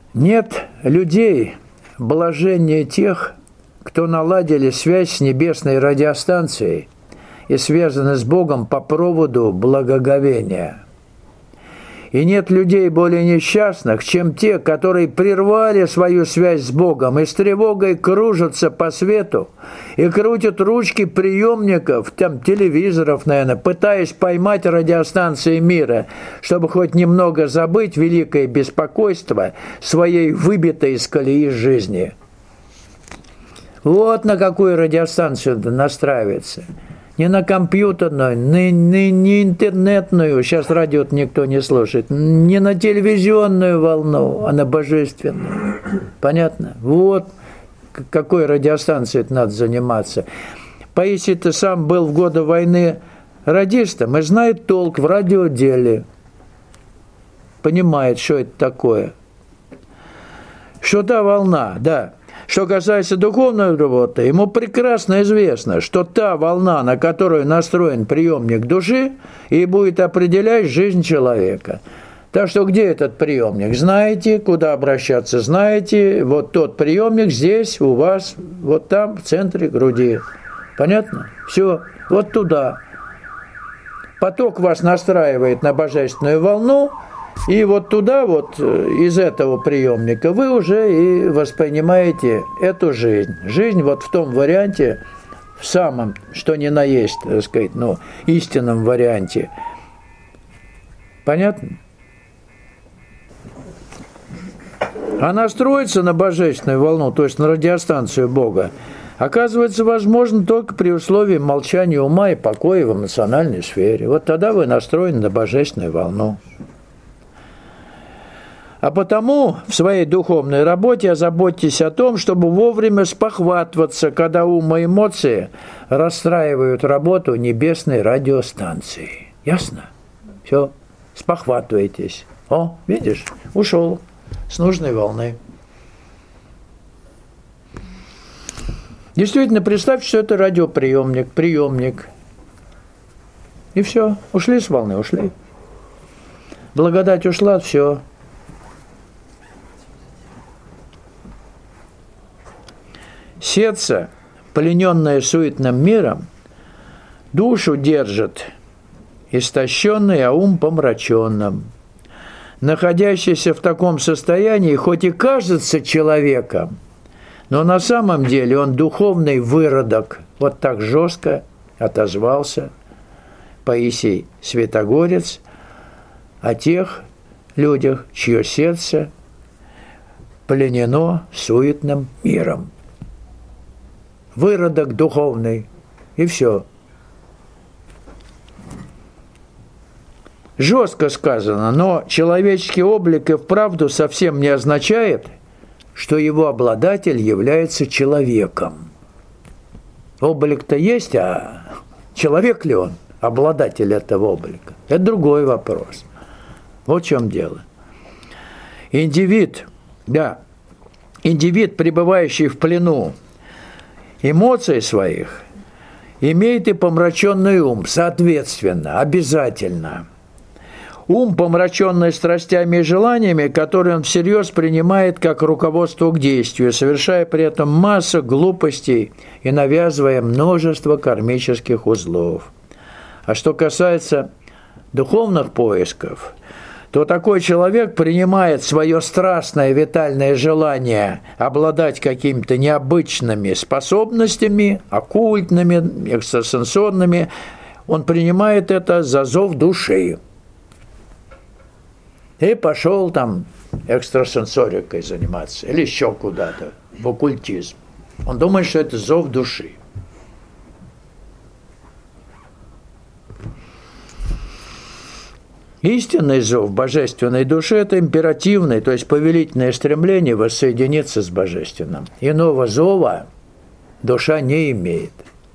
Нет людей, блажение тех, кто наладили связь с небесной радиостанцией и связаны с Богом по проводу благоговения. И нет людей более несчастных, чем те, которые прервали свою связь с Богом и с тревогой кружатся по свету и крутят ручки приемников, там телевизоров, наверное, пытаясь поймать радиостанции мира, чтобы хоть немного забыть великое беспокойство своей выбитой из колеи жизни. Вот на какую радиостанцию настраивается. Не на компьютерную, не интернетную, сейчас радио никто не слушает, не на телевизионную волну, а на божественную. Понятно? Вот какой радиостанцией надо заниматься. Паисий-то сам был в годы войны радистом и знает толк в радиоделе. Понимает, что это такое. Что та волна, да. Что касается духовной работы, ему прекрасно известно, что та волна, на которую настроен приемник души, и будет определять жизнь человека. Так что где этот приемник? Знаете, куда обращаться? Знаете, вот тот приемник здесь, у вас, вот там, в центре груди. Понятно? Все, вот туда. Поток вас настраивает на божественную волну, и вот туда, вот из этого приемника вы уже и воспринимаете эту жизнь. Жизнь вот в том варианте, в самом, что ни на есть, так сказать, истинном варианте. Понятно? А настроиться на божественную волну, то есть на радиостанцию Бога, оказывается возможно только при условии молчания ума и покоя в эмоциональной сфере. Вот тогда вы настроены на божественную волну. А потому в своей духовной работе озаботьтесь о том, чтобы вовремя спохватываться, когда ум и эмоции расстраивают работу небесной радиостанции. Ясно? Все, спохватывайтесь. О, видишь, ушел с нужной волны. Действительно, представьте, что это радиоприемник, приемник. И все, ушли с волны, ушли. Благодать ушла, все. Сердце, плененное суетным миром, душу держит истощенный, а ум помраченным. Находящийся в таком состоянии, хоть и кажется человеком, но на самом деле он духовный выродок. Вот так жестко отозвался Паисий Святогорец о тех людях, чье сердце пленено суетным миром. Выродок духовный, и все. Жестко сказано, но человеческий облик и вправду совсем не означает, что его обладатель является человеком. Облик-то есть, а человек ли он, обладатель этого облика? Это другой вопрос. Вот в чем дело. Индивид, пребывающий в плену эмоций своих, имеет и помраченный ум, соответственно, обязательно. Ум, помраченный страстями и желаниями, которые он всерьез принимает как руководство к действию, совершая при этом массу глупостей и навязывая множество кармических узлов. А что касается духовных поисков, то такой человек принимает свое страстное витальное желание обладать какими-то необычными способностями, оккультными, экстрасенсорными. Он принимает это за зов души. И пошел там экстрасенсорикой заниматься или еще куда-то, в оккультизм. Он думает, что это зов души. Истинный зов божественной души – это императивное, то есть повелительное стремление воссоединиться с божественным. Иного зова душа не имеет.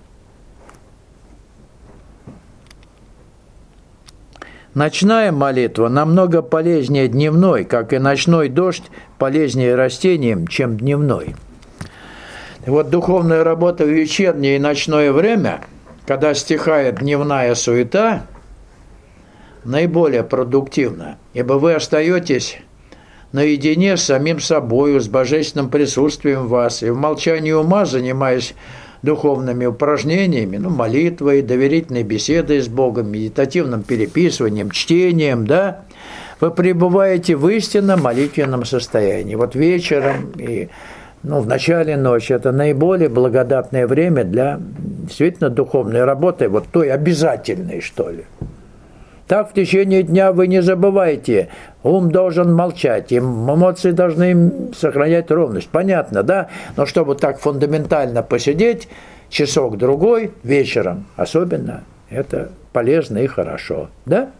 Ночная молитва намного полезнее дневной, как и ночной дождь полезнее растениям, чем дневной. И вот духовная работа в вечернее и ночное время, когда стихает дневная суета, наиболее продуктивна, ибо вы остаетесь наедине с самим собою, с божественным присутствием в вас, и в молчании ума, занимаясь духовными упражнениями, молитвой, доверительной беседой с Богом, медитативным переписыванием, чтением, да, вы пребываете в истинном молитвенном состоянии. Вот вечером и в начале ночи это наиболее благодатное время для действительно духовной работы, вот той обязательной, что ли. Так в течение дня вы не забывайте, ум должен молчать, эмоции должны сохранять ровность. Понятно, да? Но чтобы так фундаментально посидеть, часок-другой вечером особенно, это полезно и хорошо, да?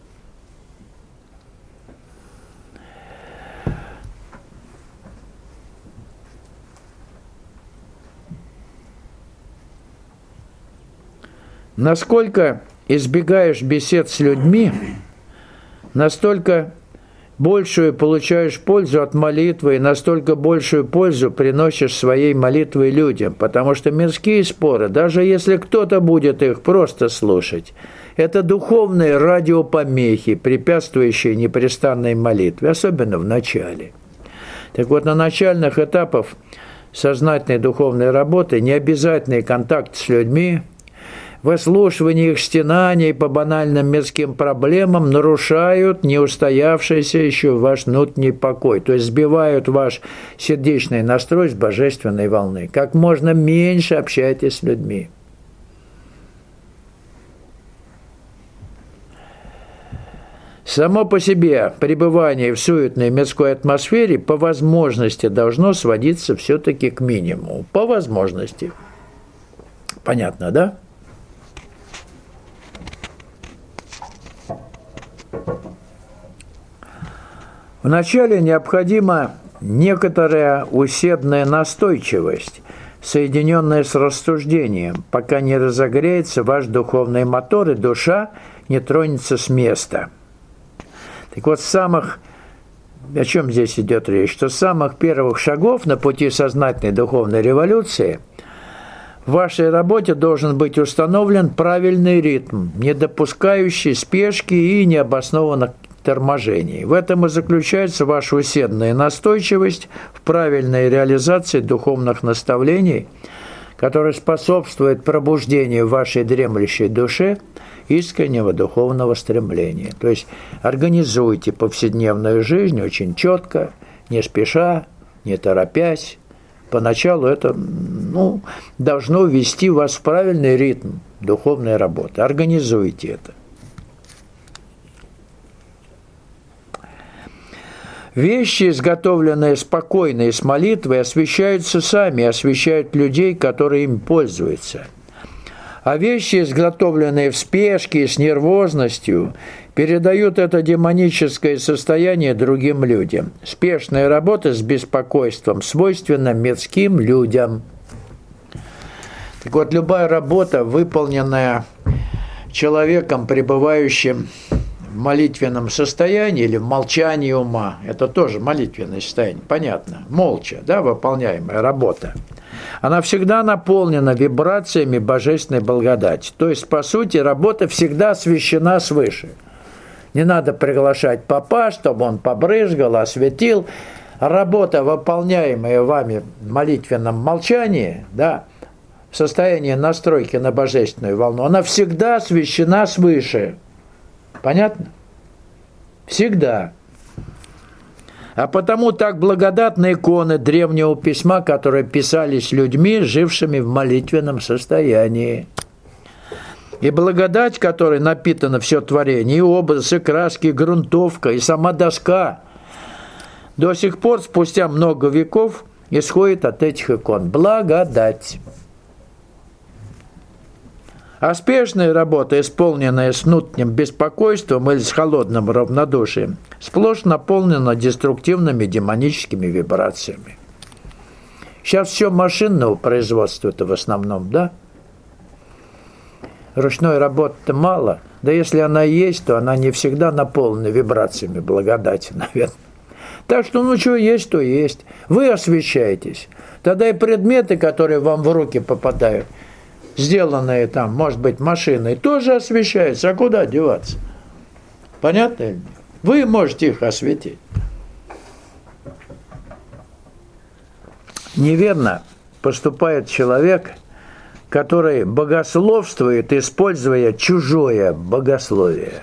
Насколько избегаешь бесед с людьми, настолько большую получаешь пользу от молитвы, и настолько большую пользу приносишь своей молитвой людям. Потому что мирские споры, даже если кто-то будет их просто слушать, это духовные радиопомехи, препятствующие непрестанной молитве, особенно в начале. Так вот, на начальных этапах сознательной духовной работы необязательный контакт с людьми, выслушивание их стенаний по банальным мирским проблемам нарушают неустоявшийся еще ваш внутренний покой, то есть сбивают ваш сердечный настрой с божественной волны. Как можно меньше общайтесь с людьми. Само по себе пребывание в суетной мирской атмосфере по возможности должно сводиться все-таки к минимуму. По возможности. Понятно, да? Вначале необходима некоторая усердная настойчивость, соединенная с рассуждением, пока не разогреется ваш духовный мотор и душа не тронется с места. Так вот, о чем здесь идет речь? Что с самых первых шагов на пути сознательной духовной революции в вашей работе должен быть установлен правильный ритм, не допускающий спешки и необоснованных торможений. В этом и заключается ваша усердная настойчивость в правильной реализации духовных наставлений, которые способствуют пробуждению в вашей дремлющей душе искреннего духовного стремления. То есть организуйте повседневную жизнь очень четко, не спеша, не торопясь. Поначалу это должно ввести вас в правильный ритм духовной работы. Организуйте это. Вещи, изготовленные спокойно и с молитвой, освещаются сами, освещают людей, которые им пользуются. А вещи, изготовленные в спешке и с нервозностью, передают это демоническое состояние другим людям. Спешная работа с беспокойством свойственна мирским людям. Так вот, любая работа, выполненная человеком, пребывающим в молитвенном состоянии или в молчании ума, это тоже молитвенное состояние, понятно, молча, да, выполняемая работа, она всегда наполнена вибрациями божественной благодати. То есть, по сути, работа всегда освящена свыше. Не надо приглашать попа, чтобы он побрызгал, осветил. Работа, выполняемая вами в молитвенном молчании, да, в состоянии настройки на божественную волну, она всегда освящена свыше. Понятно? Всегда. А потому так благодатны иконы древнего письма, которые писались людьми, жившими в молитвенном состоянии. И благодать, которой напитано все творение, и образ, и краски, и грунтовка, и сама доска, до сих пор, спустя много веков, исходит от этих икон. Благодать. А спешная работа, исполненная с внутренним беспокойством или с холодным равнодушием, сплошь наполнена деструктивными демоническими вибрациями. Сейчас все машинного производства-то в основном, да? Ручной работы-то мало, да если она есть, то она не всегда наполнена вибрациями благодати, наверное. Так что, что есть, то есть. Вы освещаетесь. Тогда и предметы, которые вам в руки попадают, сделанные там, может быть, машиной, тоже освещаются. А куда деваться? Понятно или нет? Вы можете их осветить. Неверно поступает человек, который богословствует, используя чужое богословие.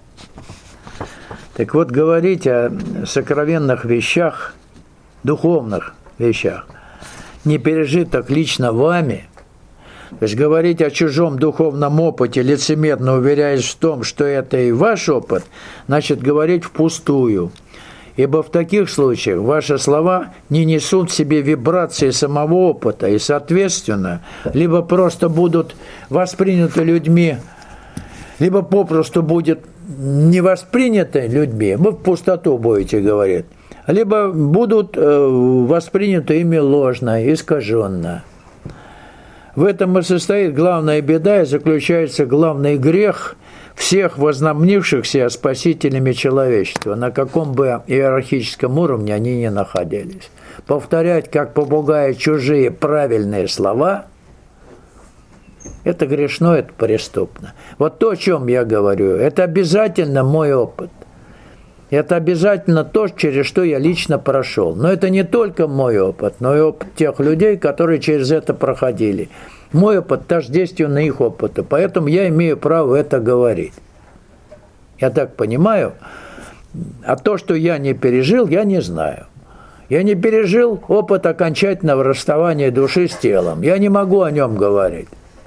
Так вот, говорить о сокровенных вещах, духовных вещах, не пережитых лично вами, то есть говорить о чужом духовном опыте, лицемерно уверяясь в том, что это и ваш опыт, значит говорить впустую. Ибо в таких случаях ваши слова не несут в себе вибрации самого опыта и, соответственно, либо просто будут восприняты людьми, либо попросту будет не восприняты людьми, вы в пустоту будете говорить, либо будут восприняты ими ложно, искаженно. В этом и состоит главная беда и заключается главный грех всех возомнившихся спасителями человечества, на каком бы иерархическом уровне они ни находились. Повторять, как попугаи, чужие правильные слова – это грешно, это преступно. Вот то, о чем я говорю, это обязательно мой опыт. Это обязательно то, через что я лично прошел. Но это не только мой опыт, но и опыт тех людей, которые через это проходили. Мой опыт тождествен их опыту, поэтому я имею право это говорить. Я так понимаю. А то, что я не пережил, я не знаю. Я не пережил опыт окончательного расставания души с телом. Я не могу о нем говорить.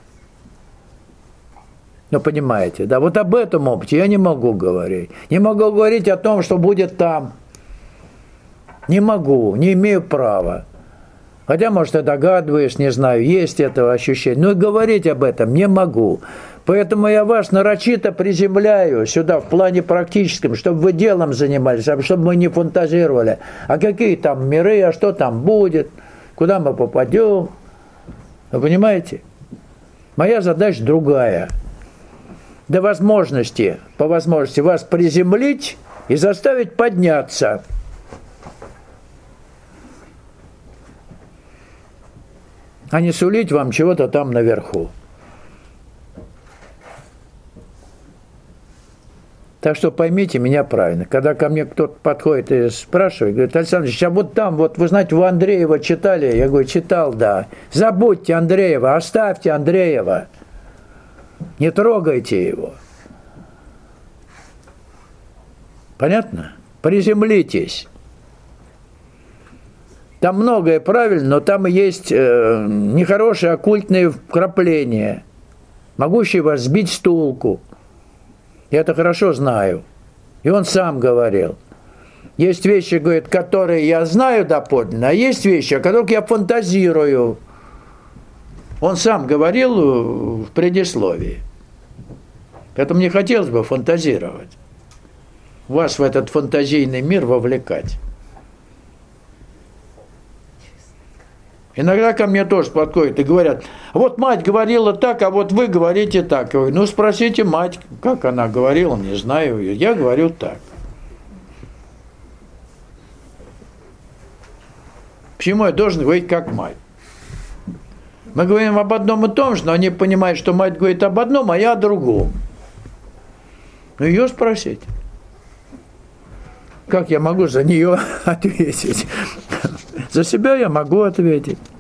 Ну, понимаете, да, вот об этом опыте я не могу говорить. Не могу говорить о том, что будет там. Не могу, не имею права. Хотя, может, я догадываюсь, не знаю, есть этого ощущения. Но и говорить об этом не могу. Поэтому я вас нарочито приземляю сюда в плане практическом, чтобы вы делом занимались, чтобы мы не фантазировали. А какие там миры, а что там будет, куда мы попадем. Вы понимаете? Моя задача другая. По возможности вас приземлить и заставить подняться. А не сулить вам чего-то там наверху. Так что поймите меня правильно. Когда ко мне кто-то подходит и спрашивает, говорит: Александр Ильич, а вот там, вот вы знаете, вы Андреева читали? Я говорю: читал, да. Забудьте Андреева, оставьте Андреева. Не трогайте его. Понятно? Приземлитесь. Там многое правильно, но там есть нехорошие оккультные вкрапления, могущие вас сбить с толку. Я это хорошо знаю. И он сам говорил. Есть вещи, говорит, которые я знаю доподлинно, а есть вещи, о которых я фантазирую. Он сам говорил в предисловии. Поэтому мне хотелось бы фантазировать. Вас в этот фантазийный мир вовлекать. Иногда ко мне тоже подходят и говорят: вот мать говорила так, а вот вы говорите так. Я говорю: ну спросите мать, как она говорила, не знаю, я говорю так. Почему я должен говорить как мать? Мы говорим об одном и том же, но они понимают, что мать говорит об одном, а я о другом. Ну ее спросить. Как я могу за нее ответить? За себя я могу ответить.